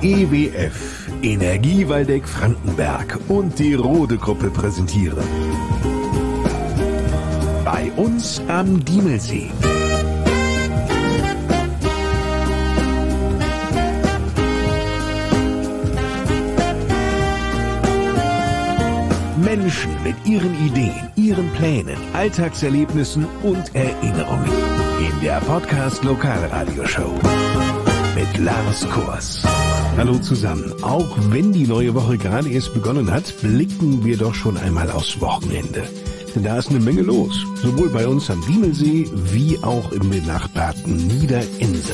EWF, Energie Waldeck-Frankenberg und die Rode-Gruppe präsentieren. Bei uns am Diemelsee. Menschen mit ihren Ideen, ihren Plänen, Alltagserlebnissen und Erinnerungen. In der Podcast Lokalradioshow mit Lars Kors. Hallo zusammen. Auch wenn die neue Woche gerade erst begonnen hat, blicken wir doch schon einmal aufs Wochenende. Denn da ist eine Menge los. Sowohl bei uns am Diemelsee wie auch im benachbarten Niederense.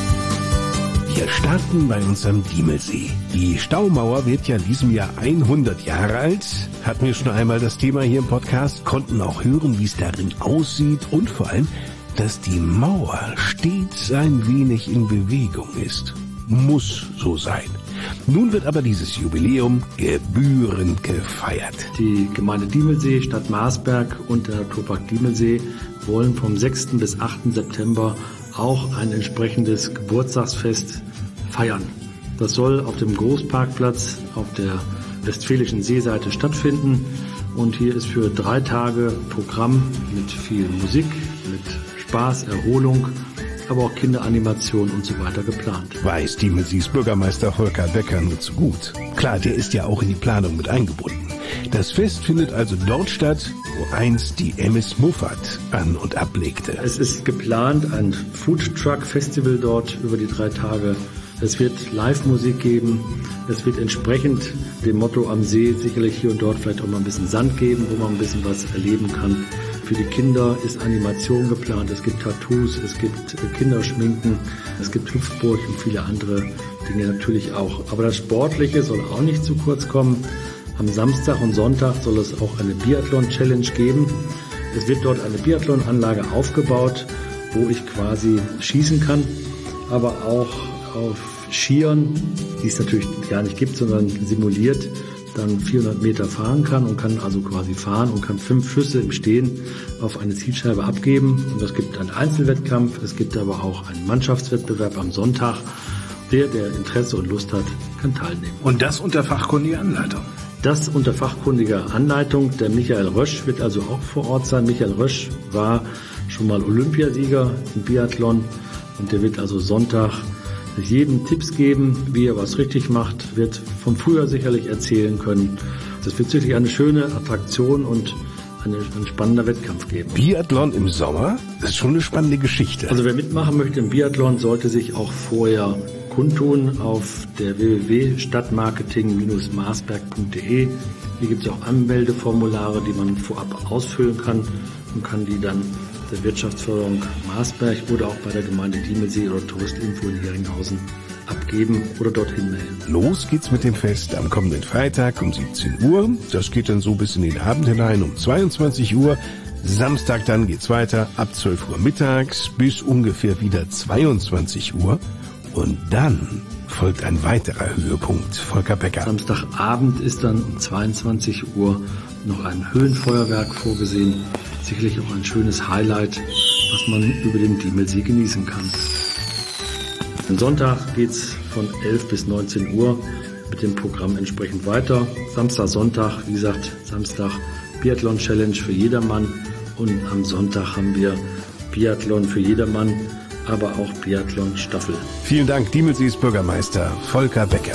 Wir starten bei uns am Diemelsee. Die Staumauer wird ja in diesem Jahr 100 Jahre alt. Hatten wir schon einmal das Thema hier im Podcast, konnten auch hören, wie es darin aussieht und vor allem, dass die Mauer stets ein wenig in Bewegung ist. Muss so sein. Nun wird aber dieses Jubiläum gebührend gefeiert. Die Gemeinde Diemelsee, Stadt Marsberg und der Naturpark Diemelsee wollen vom 6. bis 8. September auch ein entsprechendes Geburtstagsfest feiern. Das soll auf dem Großparkplatz auf der Westfälischen Seeseite stattfinden. Und hier ist für 3 Tage Programm mit viel Musik, mit Spaß, Erholung, aber auch Kinderanimation und so weiter geplant. Weiß Diemelsees Bürgermeister Volker Becker nur zu gut. Klar, der ist ja auch in die Planung mit eingebunden. Das Fest findet also dort statt, wo einst die MS Muffat an- und ablegte. Es ist geplant, ein Food-Truck-Festival dort über die 3 Tage. Es wird Live-Musik geben. Es wird entsprechend dem Motto am See sicherlich hier und dort vielleicht auch mal ein bisschen Sand geben, wo man ein bisschen was erleben kann. Für die Kinder ist Animation geplant. Es gibt Tattoos, es gibt Kinderschminken, es gibt Hüpfburg und viele andere Dinge natürlich auch. Aber das Sportliche soll auch nicht zu kurz kommen. Am Samstag und Sonntag soll es auch eine Biathlon-Challenge geben. Es wird dort eine Biathlon-Anlage aufgebaut, wo ich quasi schießen kann, aber auch auf Skiern, die es natürlich gar nicht gibt, sondern simuliert, dann 400 Meter fahren kann und kann also quasi fahren und kann 5 Schüsse im Stehen auf eine Zielscheibe abgeben. Und es gibt einen Einzelwettkampf, es gibt aber auch einen Mannschaftswettbewerb am Sonntag. Der Interesse und Lust hat, kann teilnehmen. Und das unter fachkundiger Anleitung? Das unter fachkundiger Anleitung. Der Michael Rösch wird also auch vor Ort sein. Michael Rösch war schon mal Olympiasieger im Biathlon und der wird also Sonntag jedem Tipps geben, wie er was richtig macht, wird vom Frühjahr sicherlich erzählen können. Das wird sicherlich eine schöne Attraktion und ein spannender Wettkampf geben. Biathlon im Sommer? Das ist schon eine spannende Geschichte. Also wer mitmachen möchte im Biathlon, sollte sich auch vorher kundtun auf der www.stadtmarketing-marsberg.de. Hier gibt es auch Anmeldeformulare, die man vorab ausfüllen kann und kann die dann der Wirtschaftsförderung Marsberg oder auch bei der Gemeinde Diemelsee oder Touristinfo in Heringhausen abgeben oder dorthin melden. Los geht's mit dem Fest am kommenden Freitag um 17 Uhr. Das geht dann so bis in den Abend hinein um 22 Uhr. Samstag dann geht's weiter ab 12 Uhr mittags bis ungefähr wieder 22 Uhr. Und dann folgt ein weiterer Höhepunkt. Volker Becker. Samstagabend ist dann um 22 Uhr noch ein Höhenfeuerwerk vorgesehen. Sicherlich auch ein schönes Highlight, was man über den Diemelsee genießen kann. Am Sonntag geht's von 11 bis 19 Uhr mit dem Programm entsprechend weiter. Samstag, Sonntag, wie gesagt, Samstag Biathlon Challenge für jedermann und am Sonntag haben wir Biathlon für jedermann, aber auch Biathlon Staffel. Vielen Dank, Diemelsees Bürgermeister Volker Becker.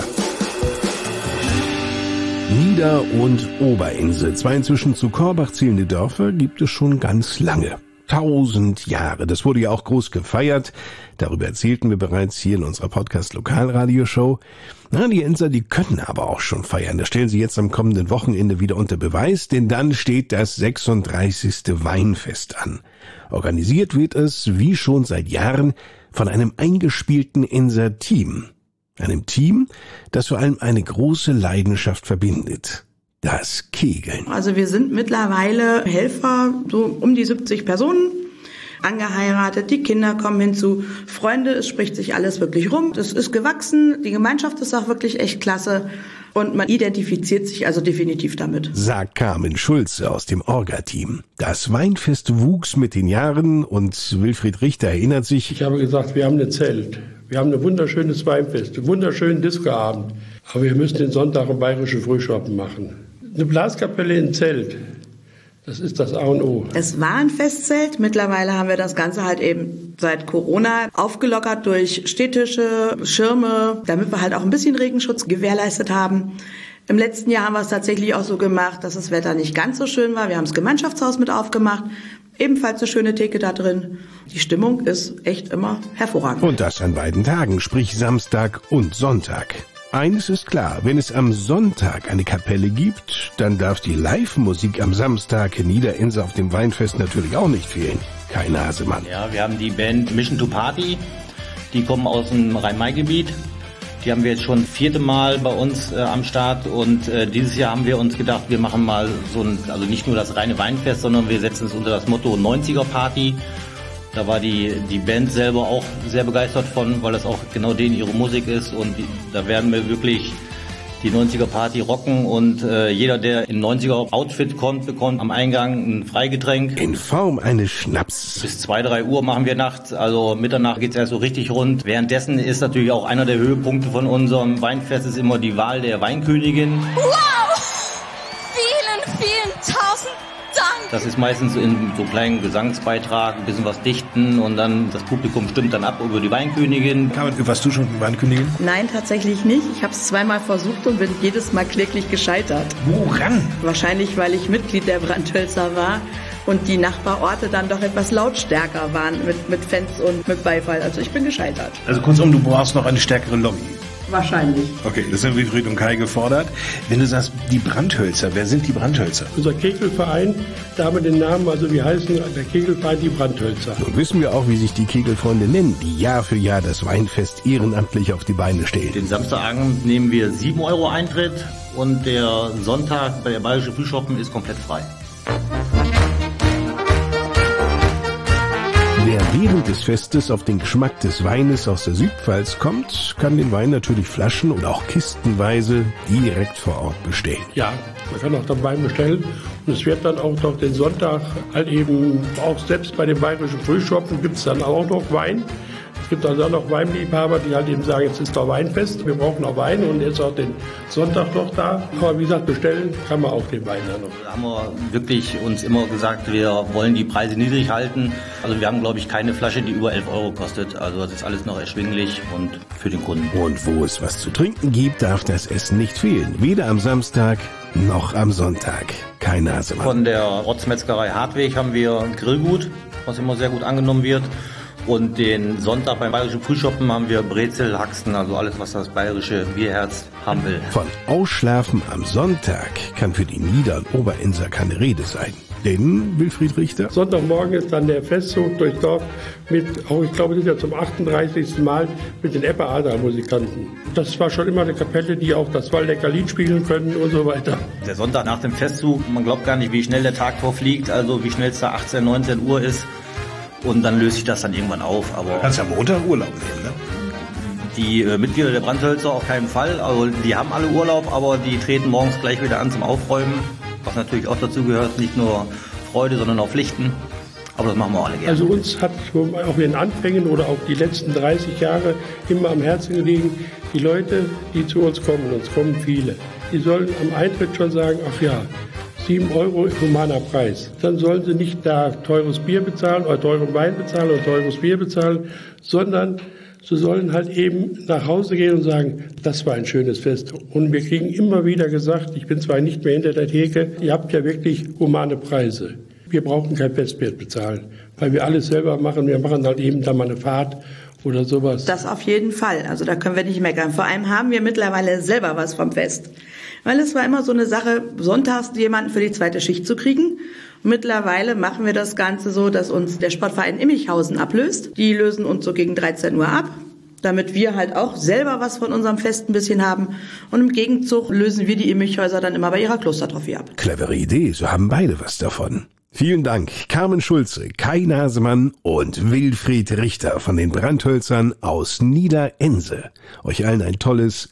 Nieder- und Oberinsel, 2 inzwischen zu Korbach zählende Dörfer, gibt es schon ganz lange. 1000 Jahre. Das wurde ja auch groß gefeiert. Darüber erzählten wir bereits hier in unserer Podcast-Lokalradioshow. Die Enser, die können aber auch schon feiern. Das stellen sie jetzt am kommenden Wochenende wieder unter Beweis, denn dann steht das 36. Weinfest an. Organisiert wird es, wie schon seit Jahren, von einem eingespielten Enser Team. Einem Team, das vor allem eine große Leidenschaft verbindet. Das Kegeln. Also wir sind mittlerweile Helfer, so um die 70 Personen, angeheiratet, die Kinder kommen hinzu, Freunde, es spricht sich alles wirklich rum. Es ist gewachsen, die Gemeinschaft ist auch wirklich echt klasse und man identifiziert sich also definitiv damit. Sagt Carmen Schulze aus dem Orga-Team. Das Weinfest wuchs mit den Jahren und Wilfried Richter erinnert sich. Ich habe gesagt, wir haben ein Zelt. Wir haben ein wunderschönes Weinfest, einen wunderschönen Discoabend. Aber wir müssen den Sonntag im Bayerischen Frühschoppen machen. Eine Blaskapelle im Zelt, das ist das A und O. Es war ein Festzelt. Mittlerweile haben wir das Ganze halt eben seit Corona aufgelockert durch Stehtische, Schirme, damit wir halt auch ein bisschen Regenschutz gewährleistet haben. Im letzten Jahr haben wir es tatsächlich auch so gemacht, dass das Wetter nicht ganz so schön war. Wir haben das Gemeinschaftshaus mit aufgemacht. Ebenfalls eine schöne Theke da drin. Die Stimmung ist echt immer hervorragend. Und das an beiden Tagen, sprich Samstag und Sonntag. Eines ist klar, wenn es am Sonntag eine Kapelle gibt, dann darf die Live-Musik am Samstag in Niederense auf dem Weinfest natürlich auch nicht fehlen. Kein Hasemann. Ja, wir haben die Band Mission to Party. Die kommen aus dem Rhein-Main-Gebiet. Die haben wir jetzt schon 4. Mal bei uns am Start und dieses Jahr haben wir uns gedacht, wir machen mal also nicht nur das reine Weinfest, sondern wir setzen es unter das Motto 90er Party. Da war die Band selber auch sehr begeistert von, weil das auch genau denen ihre Musik ist und da werden wir wirklich die 90er Party rocken und jeder, der in 90er Outfit kommt, bekommt am Eingang ein Freigetränk. In Form eines Schnaps. Bis 2, 3 Uhr machen wir nachts, also Mitternacht geht's erst so richtig rund. Währenddessen ist natürlich auch einer der Höhepunkte von unserem Weinfest ist immer die Wahl der Weinkönigin. Wow! Vielen, vielen tausend Dank! Das ist meistens in so kleinen Gesangsbeitrag, ein bisschen was dichten und dann das Publikum stimmt dann ab über die Weinkönigin. Carmen, warst du schon Weinkönigin? Nein, tatsächlich nicht. Ich habe es 2-mal versucht und bin jedes Mal kläglich gescheitert. Woran? Wahrscheinlich, weil ich Mitglied der Brandhölzer war und die Nachbarorte dann doch etwas lautstärker waren mit Fans und mit Beifall. Also ich bin gescheitert. Also kurzum, du brauchst noch eine stärkere Lobby. Wahrscheinlich. Okay, das sind Wilfried und Kai gefordert. Wenn du sagst, die Brandhölzer, wer sind die Brandhölzer? Unser Kegelverein, da haben wir den Namen, also wir heißen der Kegelverein die Brandhölzer. Nun wissen wir auch, wie sich die Kegelfreunde nennen, die Jahr für Jahr das Weinfest ehrenamtlich auf die Beine stellen. Den Samstagabend nehmen wir 7 € Eintritt und der Sonntag bei der Bayerische Frühschoppen ist komplett frei. Wer während des Festes auf den Geschmack des Weines aus der Südpfalz kommt, kann den Wein natürlich flaschen- oder auch kistenweise direkt vor Ort bestellen. Ja, man kann auch dann Wein bestellen und es wird dann auch noch den Sonntag halt eben, auch selbst bei den Bayerischen Frühschoppen gibt es dann auch noch Wein. Es gibt also auch noch Weinliebhaber, die halt eben sagen, jetzt ist doch Weinfest, wir brauchen noch Wein und jetzt auch den Sonntag noch da. Aber wie gesagt, bestellen kann man auch den Wein dann noch. Da haben wir wirklich uns immer gesagt, wir wollen die Preise niedrig halten. Also wir haben, glaube ich, keine Flasche, die über 11 € kostet. Also das ist alles noch erschwinglich und für den Kunden. Und wo es was zu trinken gibt, darf das Essen nicht fehlen. Weder am Samstag noch am Sonntag. Kein Hasemann. Von der Ortsmetzgerei Hartweg haben wir ein Grillgut, was immer sehr gut angenommen wird. Und den Sonntag beim Bayerischen Frühschoppen haben wir Brezel, Haxen, also alles, was das bayerische Bierherz haben will. Von Ausschlafen am Sonntag kann für die Nieder- und Oberenser keine Rede sein. Denn, Wilfried Richter? Sonntagmorgen ist dann der Festzug durchs Dorf mit, auch ich glaube, das ist ja zum 38. Mal mit den Epper-Adler-Musikanten. Das war schon immer eine Kapelle, die auch das Waldecker Lied spielen können und so weiter. Der Sonntag nach dem Festzug, man glaubt gar nicht, wie schnell der Tag verfliegt, also wie schnell es da 18, 19 Uhr ist. Und dann löst sich das dann irgendwann auf. Aber Du kannst ja Montag Urlaub nehmen, ne? die Mitglieder der Brandhölzer auf keinen Fall. Also die haben alle Urlaub, aber die treten morgens gleich wieder an zum Aufräumen. Was natürlich auch dazu gehört, nicht nur Freude, sondern auch Pflichten. Aber das machen wir auch alle gerne. Also uns hat auch in den Anfängen oder auch die letzten 30 Jahre immer am Herzen gelegen, die Leute, die zu uns kommen, uns kommen viele, die sollen am Eintritt schon sagen, ach ja, 7 € humaner Preis. Dann sollen sie nicht da teures Bier bezahlen oder teuren Wein bezahlen oder teures Bier bezahlen, sondern sie sollen halt eben nach Hause gehen und sagen, das war ein schönes Fest. Und wir kriegen immer wieder gesagt, ich bin zwar nicht mehr hinter der Theke, ihr habt ja wirklich humane Preise. Wir brauchen kein Festbier bezahlen, weil wir alles selber machen. Wir machen halt eben da mal eine Fahrt oder sowas. Das auf jeden Fall. Also da können wir nicht meckern. Vor allem haben wir mittlerweile selber was vom Fest. Weil es war immer so eine Sache, sonntags jemanden für die zweite Schicht zu kriegen. Mittlerweile machen wir das Ganze so, dass uns der Sportverein Immichhausen ablöst. Die lösen uns so gegen 13 Uhr ab, damit wir halt auch selber was von unserem Fest ein bisschen haben. Und im Gegenzug lösen wir die Immichhäuser dann immer bei ihrer Klostertrophäe ab. Clevere Idee, so haben beide was davon. Vielen Dank, Carmen Schulze, Kai Nasemann und Wilfried Richter von den Brandhölzern aus Niederense. Euch allen ein tolles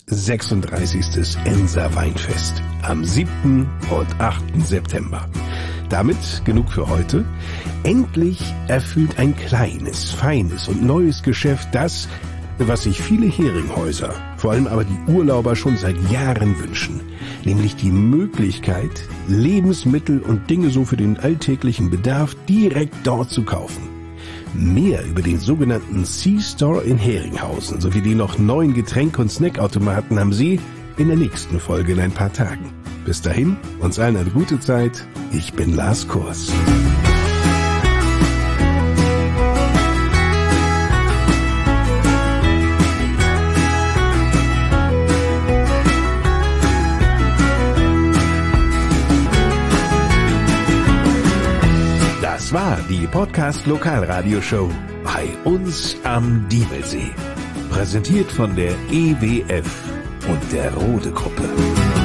36. Enser Weinfest am 7. und 8. September. Damit genug für heute. Endlich erfüllt ein kleines, feines und neues Geschäft das, was sich viele Heringhäuser, vor allem aber die Urlauber schon seit Jahren wünschen, nämlich die Möglichkeit, Lebensmittel und Dinge so für den alltäglichen Bedarf direkt dort zu kaufen. Mehr über den sogenannten C-Store in Heringhausen sowie die noch neuen Getränk- und Snackautomaten haben Sie in der nächsten Folge in ein paar Tagen. Bis dahin, uns allen eine gute Zeit. Ich bin Lars Kurs. Das war die Podcast Lokalradioshow bei uns am Diemelsee. Präsentiert von der EWF und der Rode Gruppe.